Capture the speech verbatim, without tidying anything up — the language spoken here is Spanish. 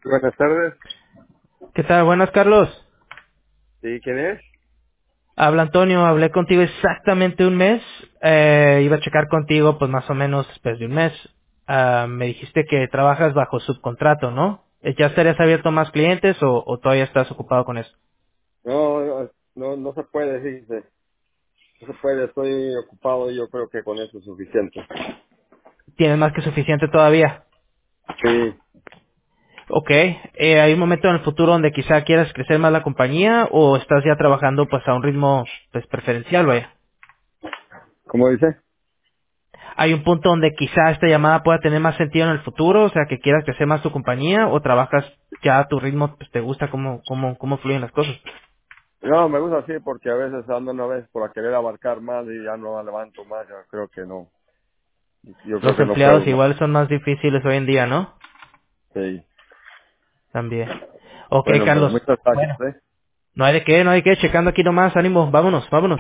Buenas tardes. ¿Qué tal? Buenas, Carlos. ¿Sí, quién es? Habla Antonio, hablé contigo exactamente un mes. Eh, iba a checar contigo, pues más o menos después de un mes. Ah, me dijiste que trabajas bajo subcontrato, ¿no? Eh, ¿Ya estarías abierto a más clientes o, o todavía estás ocupado con eso? No, no, no, no se puede, fíjese. No se puede, estoy ocupado y yo creo que con eso es suficiente. ¿Tienes más que suficiente todavía? Sí. Ok. Eh, ¿Hay un momento en el futuro donde quizá quieras crecer más la compañía o estás ya trabajando pues a un ritmo pues preferencial, vaya? ¿Cómo dice? ¿Hay un punto donde quizá esta llamada pueda tener más sentido en el futuro? O sea, que quieras crecer más tu compañía o trabajas ya a tu ritmo, pues te gusta cómo, cómo, cómo fluyen las cosas. No, me gusta así porque a veces ando una vez por a querer abarcar más y ya no levanto más. Yo creo que no. Yo creo Los que no empleados puedo más. igual son más difíciles hoy en día, ¿no? Sí. También. Ok, Bueno, pues Carlos. muchas gracias, Bueno, ¿eh? no hay de qué, no hay de qué. Checando aquí nomás. Ánimo, vámonos, vámonos.